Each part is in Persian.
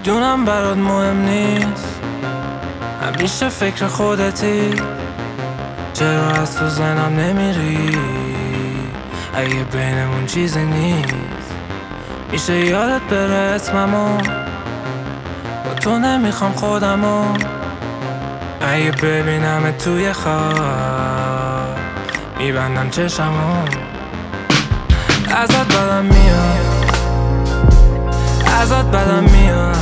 میدونم برات مهم نیست، همیشه فکر خودتی، چرا از تو ذهنم نمیری؟ اگه بینمون چیزی نیست میشه یادت بره اسممو، با تو نمیخوام خودمو. اگه ببینم توی خواب میبندم چشمو، ازت بدم میاد، ازت بدم میاد،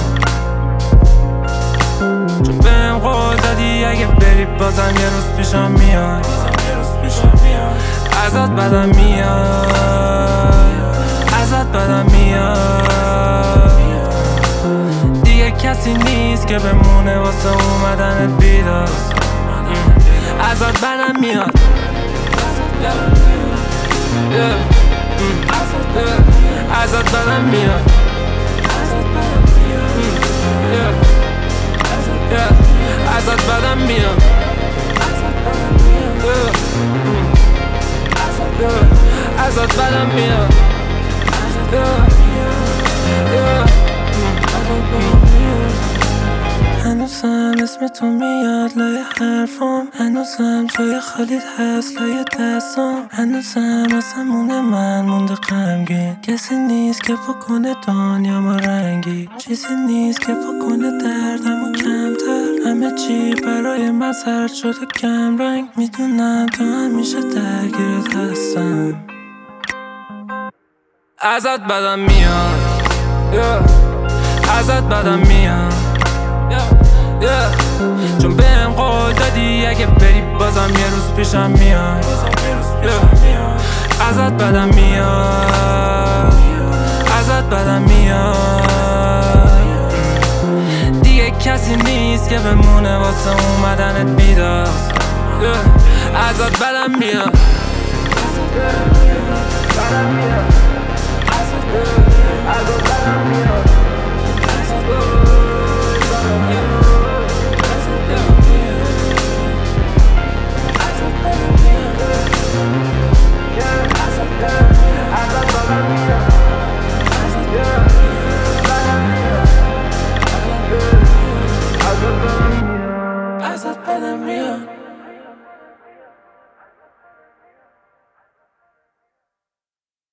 چون بهم قول دادی اگه بری بازم یه روز پیشم میاد. ازت بدم میاد، ازت بدم میاد، دیگه کسی نیست که بمونه واسه اومدنت بیدار. ازت بدم میاد، ازت بدم میاد، ازت بدم میاد، ازت بدم میاد. هنوزم اسم تو میاد لای حرفام، هنوزم جای خالیت هست لای دستام، هنوزم آسمون من مونده غمگین. کسی نیست که بکنه دنیامو رنگی، چیزی نیست که بکنه دردمو کمتر. همه چی برای من زرد شده کم رنگ، میدونم تو همیشه درگیرت هستم. ازت بدم میاد، ازت بدم میاد، چون بهم قول دادی اگه بری بازم یه روز پیشم میاد. ازت بدم میاد، ازت بدم میاد، دیگه کسی نیست که بمونه واسه اومدنت بیدار. ازت بدم میاد، ازت بدم میاد.